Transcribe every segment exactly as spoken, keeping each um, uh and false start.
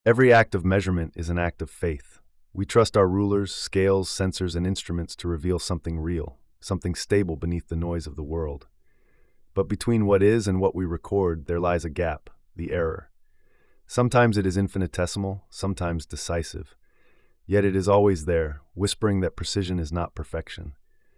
Every act of measurement is an act of faith. We trust our rulers, scales, sensors, and instruments to reveal something real, something stable beneath the noise of the world. But between what is and what we record, there lies a gap, the error. Sometimes it is infinitesimal, sometimes decisive. Yet it is always there, whispering that precision is not perfection.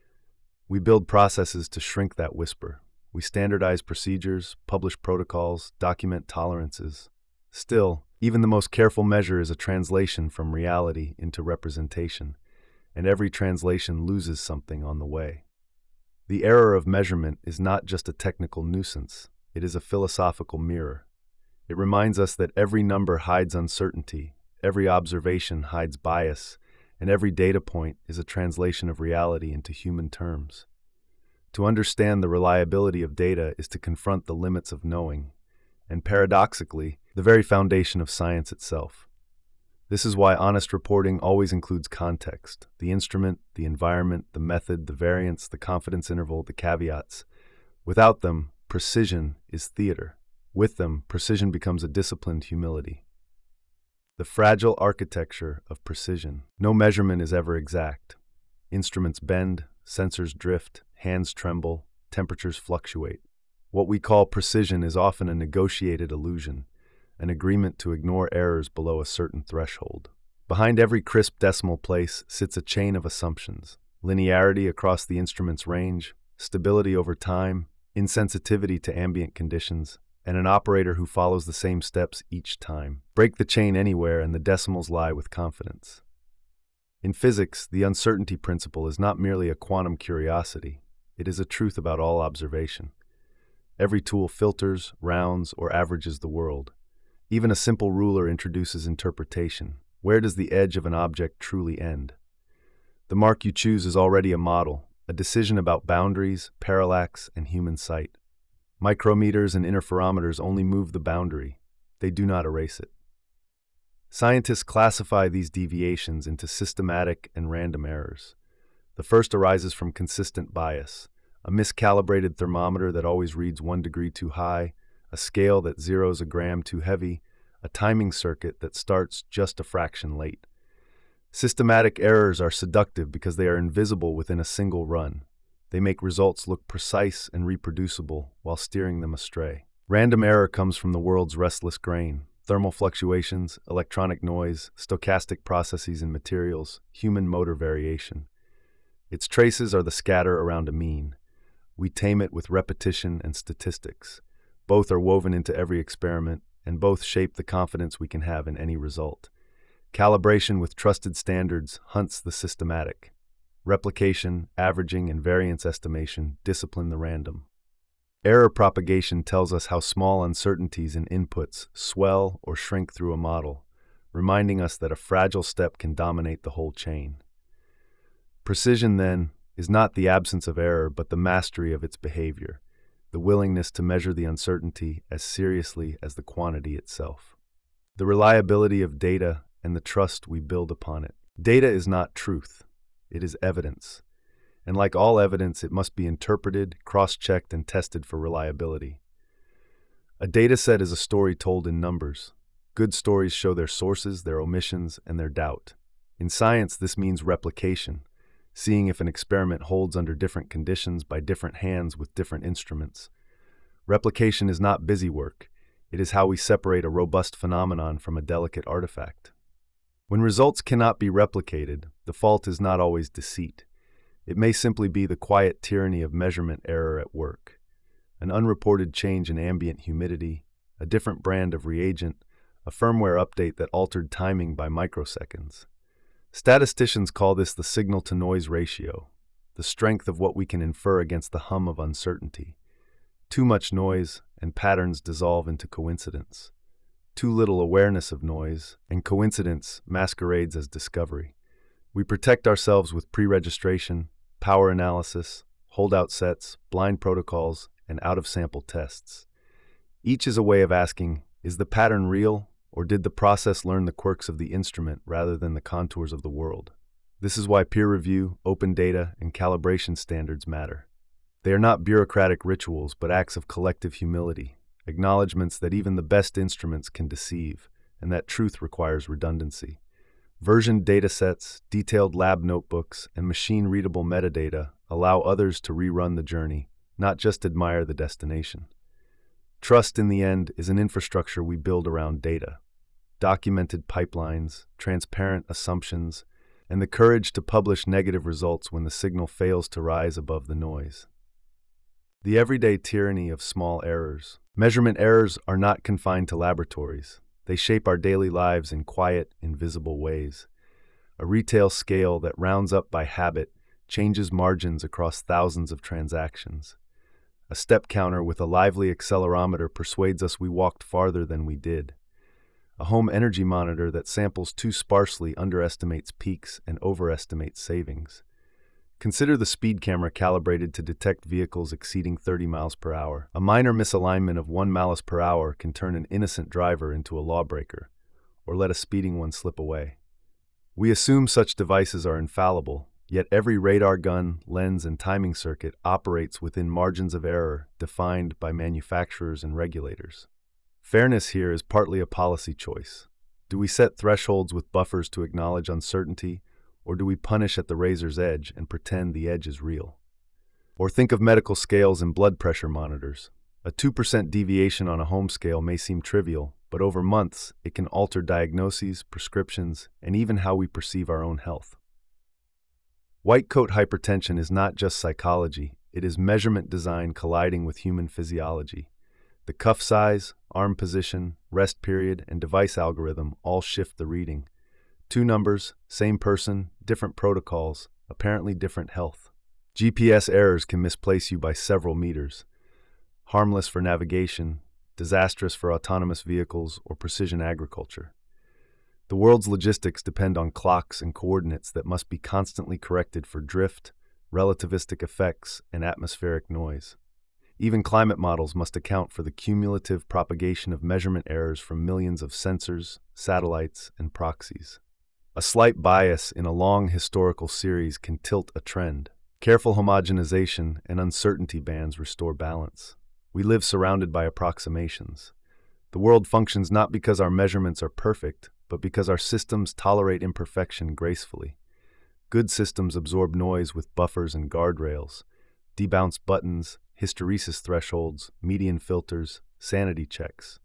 We build processes to shrink that whisper. We standardize procedures, publish protocols, document tolerances. Still, even the most careful measure is a translation from reality into representation, and every translation loses something on the way. The error of measurement is not just a technical nuisance, it is a philosophical mirror. It reminds us that every number hides uncertainty, every observation hides bias, and every data point is a translation of reality into human terms. To understand the reliability of data is to confront the limits of knowing, and paradoxically, the very foundation of science itself. This is why honest reporting always includes context, the instrument, the environment, the method, the variance, the confidence interval, the caveats. Without them, precision is theater. With them, precision becomes a disciplined humility. The fragile architecture of precision. No measurement is ever exact. Instruments bend, sensors drift, hands tremble, temperatures fluctuate. What we call precision is often a negotiated illusion, an agreement to ignore errors below a certain threshold. Behind every crisp decimal place sits a chain of assumptions: linearity across the instrument's range, stability over time, insensitivity to ambient conditions, and an operator who follows the same steps each time. Break the chain anywhere and the decimals lie with confidence. In physics, the uncertainty principle is not merely a quantum curiosity, it is a truth about all observation. Every tool filters, rounds, or averages the world. Even a simple ruler introduces interpretation. Where does the edge of an object truly end? The mark you choose is already a model, a decision about boundaries, parallax, and human sight. Micrometers and interferometers only move the boundary. They do not erase it. Scientists classify these deviations into systematic and random errors. The first arises from consistent bias, a miscalibrated thermometer that always reads one degree too high, a scale that zeroes a gram too heavy, a timing circuit that starts just a fraction late. Systematic errors are seductive because they are invisible within a single run. They make results look precise and reproducible while steering them astray. Random error comes from the world's restless grain: thermal fluctuations, electronic noise, stochastic processes in materials, human motor variation. Its traces are the scatter around a mean. We tame it with repetition and statistics. Both are woven into every experiment, and both shape the confidence we can have in any result. Calibration with trusted standards hunts the systematic. Replication, averaging, and variance estimation discipline the random. Error propagation tells us how small uncertainties in inputs swell or shrink through a model, reminding us that a fragile step can dominate the whole chain. Precision, then, is not the absence of error but the mastery of its behavior, the willingness to measure the uncertainty as seriously as the quantity itself. The reliability of data and the trust we build upon it. Data is not truth, it is evidence. And like all evidence, it must be interpreted, cross-checked, and tested for reliability. A dataset is a story told in numbers. Good stories show their sources, their omissions, and their doubt. In science, this means replication, seeing if an experiment holds under different conditions by different hands with different instruments. Replication is not busy work. It is how we separate a robust phenomenon from a delicate artifact. When results cannot be replicated, the fault is not always deceit. It may simply be the quiet tyranny of measurement error at work. An unreported change in ambient humidity, a different brand of reagent, a firmware update that altered timing by microseconds. Statisticians call this the signal-to-noise ratio, the strength of what we can infer against the hum of uncertainty. Too much noise, and patterns dissolve into coincidence. Too little awareness of noise, and coincidence masquerades as discovery. We protect ourselves with pre-registration, power analysis, holdout sets, blind protocols, and out-of-sample tests. Each is a way of asking, is the pattern real, or did the process learn the quirks of the instrument rather than the contours of the world? This is why peer review, open data, and calibration standards matter. They are not bureaucratic rituals, but acts of collective humility, acknowledgments that even the best instruments can deceive, and that truth requires redundancy. Versioned datasets, detailed lab notebooks, and machine-readable metadata allow others to rerun the journey, not just admire the destination. Trust, in the end, is an infrastructure we build around data. Documented pipelines, transparent assumptions, and the courage to publish negative results when the signal fails to rise above the noise. The everyday tyranny of small errors. Measurement errors are not confined to laboratories. They shape our daily lives in quiet, invisible ways. A retail scale that rounds up by habit changes margins across thousands of transactions. A step counter with a lively accelerometer persuades us we walked farther than we did. A home energy monitor that samples too sparsely underestimates peaks and overestimates savings. Consider the speed camera calibrated to detect vehicles exceeding thirty miles per hour. A minor misalignment of one mile per hour can turn an innocent driver into a lawbreaker, or let a speeding one slip away. We assume such devices are infallible, yet every radar gun, lens, and timing circuit operates within margins of error defined by manufacturers and regulators. Fairness here is partly a policy choice. Do we set thresholds with buffers to acknowledge uncertainty, or do we punish at the razor's edge and pretend the edge is real? Or think of medical scales and blood pressure monitors. A two percent deviation on a home scale may seem trivial, but over months it can alter diagnoses, prescriptions, and even how we perceive our own health. White coat hypertension is not just psychology, it is measurement design colliding with human physiology. The cuff size, arm position, rest period, and device algorithm all shift the reading. Two numbers, same person, different protocols, apparently different health. G P S errors can misplace you by several meters. Harmless for navigation, disastrous for autonomous vehicles or precision agriculture. The world's logistics depend on clocks and coordinates that must be constantly corrected for drift, relativistic effects, and atmospheric noise. Even climate models must account for the cumulative propagation of measurement errors from millions of sensors, satellites, and proxies. A slight bias in a long historical series can tilt a trend. Careful homogenization and uncertainty bands restore balance. We live surrounded by approximations. The world functions not because our measurements are perfect, but because our systems tolerate imperfection gracefully. Good systems absorb noise with buffers and guardrails, debounce buttons, hysteresis thresholds, median filters, sanity checks.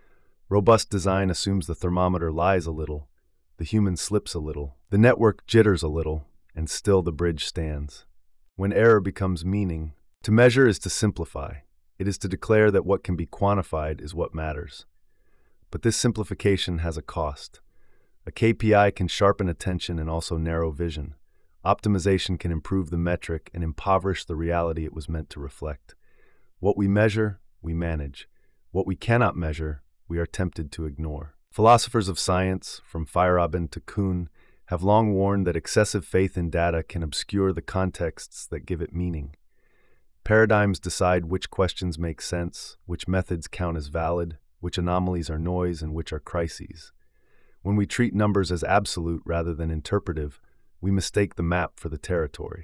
Robust design assumes the thermometer lies a little, the human slips a little, the network jitters a little, and still the bridge stands. When error becomes meaning, to measure is to simplify. It is to declare that what can be quantified is what matters. But this simplification has a cost. A K P I can sharpen attention and also narrow vision. Optimization can improve the metric and impoverish the reality it was meant to reflect. What we measure, we manage. What we cannot measure, we are tempted to ignore. Philosophers of science, from Feyerabend to Kuhn, have long warned that excessive faith in data can obscure the contexts that give it meaning. Paradigms decide which questions make sense, which methods count as valid, which anomalies are noise, and which are crises. When we treat numbers as absolute rather than interpretive, we mistake the map for the territory.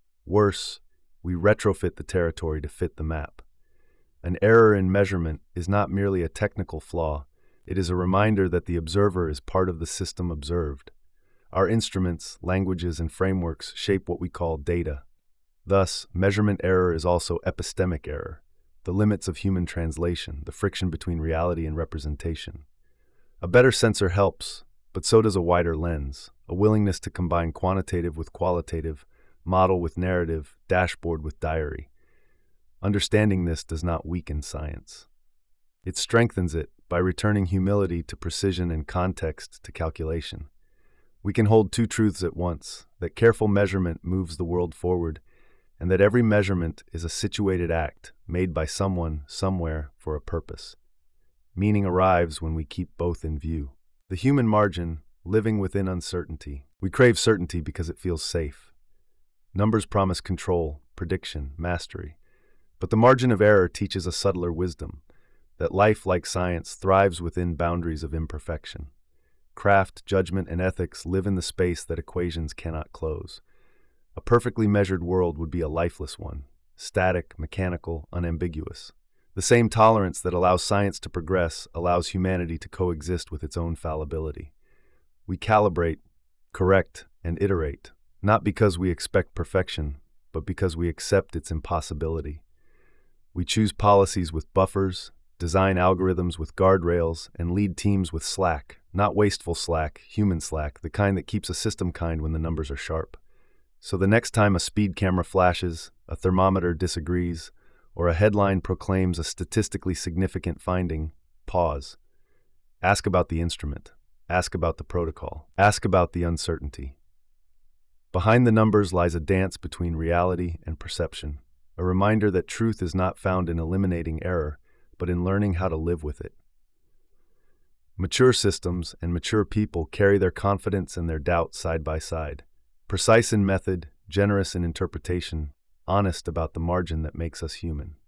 Worse, we retrofit the territory to fit the map. An error in measurement is not merely a technical flaw, it is a reminder that the observer is part of the system observed. Our instruments, languages, and frameworks shape what we call data. Thus, measurement error is also epistemic error, the limits of human translation, the friction between reality and representation. A better sensor helps, but so does a wider lens, a willingness to combine quantitative with qualitative, model with narrative, dashboard with diary. Understanding this does not weaken science. It strengthens it by returning humility to precision and context to calculation. We can hold two truths at once, that careful measurement moves the world forward, and that every measurement is a situated act made by someone, somewhere, for a purpose. Meaning arrives when we keep both in view. The human margin, living within uncertainty. We crave certainty because it feels safe. Numbers promise control, prediction, mastery. But the margin of error teaches a subtler wisdom, that life, like science, thrives within boundaries of imperfection. Craft, judgment, and ethics live in the space that equations cannot close. A perfectly measured world would be a lifeless one, static, mechanical, unambiguous. The The same tolerance that allows science to progress allows humanity to coexist with its own fallibility. We calibrate, correct, and iterate, not because we expect perfection, but because we accept its impossibility. We choose policies with buffers, design algorithms with guardrails, and lead teams with slack, not wasteful slack, human slack, the kind that keeps a system kind when the numbers are sharp. So the next time a speed camera flashes, a thermometer disagrees, or a headline proclaims a statistically significant finding, pause. Ask about the instrument. Ask about the protocol. Ask about the uncertainty. Behind the numbers lies a dance between reality and perception, a reminder that truth is not found in eliminating error, but in learning how to live with it. Mature systems and mature people carry their confidence and their doubt side by side, precise in method, generous in interpretation, honest about the margin that makes us human.